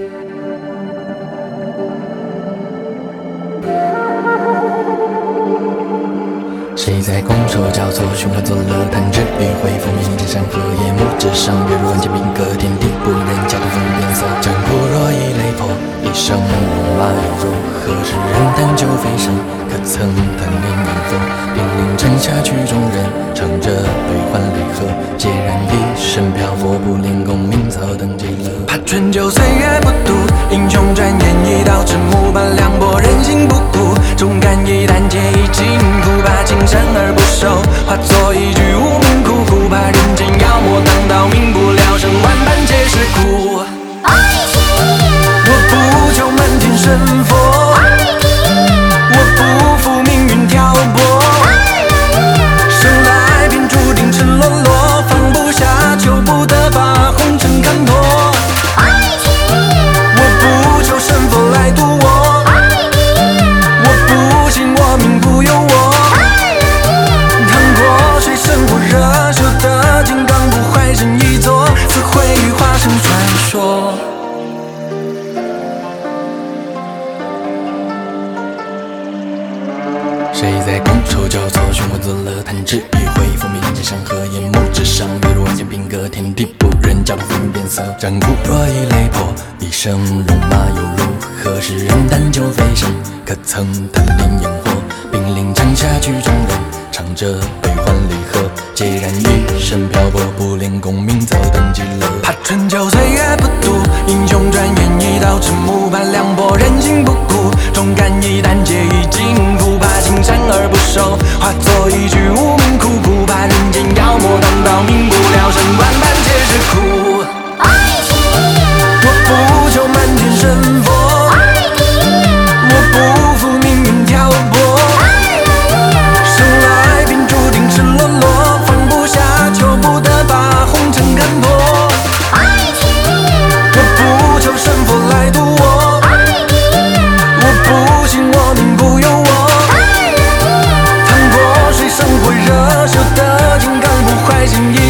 谁在拱手交错，循环作乐弹指与会，风云见山河，夜幕之上，月如万千兵戈，天地不忍，角度分变色。战鼓若已雷破，一生戎马又如何？是人胆酒飞升，可曾贪恋烟火？兵临城下曲中人，唱着悲欢离合，孑然一身漂泊，不恋功名早登极乐。怕春秋岁月不渡，英雄转眼一刀，赤木般凉薄，人心不古，忠肝义胆，皆已尽付，把情深而不寿，化作一句无名苦苦，怕人间妖魔当道，民不聊生，万般皆是苦。我不求满天神佛，我不负命运挑拨，生来便注定赤裸裸，放不下求不得，把红尘看破。我不求神佛来渡我，我不信我命不由我，趟过水深火热，修得金刚不坏身一座，自毁于化成传说。谁在拱手交错，循环作乐弹指与会，风鸣见山河，夜幕之上，月如万千兵戈，天地不忍，角度分变色。战鼓若已雷破，一生戎马又如何？是人胆酒飞升，可曾贪恋烟火？兵临城下曲中人，唱着悲欢离合，孑然一身漂泊，不恋功名早登极乐。怕春秋岁月不渡，英雄转眼一刀，赤木般凉薄，人心不古，忠肝义胆，皆已尽付，怕情深而不寿，化作一句无名苦苦，怕人间妖魔当道，民不聊生，万般皆是苦。我不求满天神佛，我不负命运挑拨，生来便注定赤裸裸，放不下求不得，把红尘看破。我不求神佛来渡我，我不信我命不由我，趟过水深火热，修得金刚不坏心意。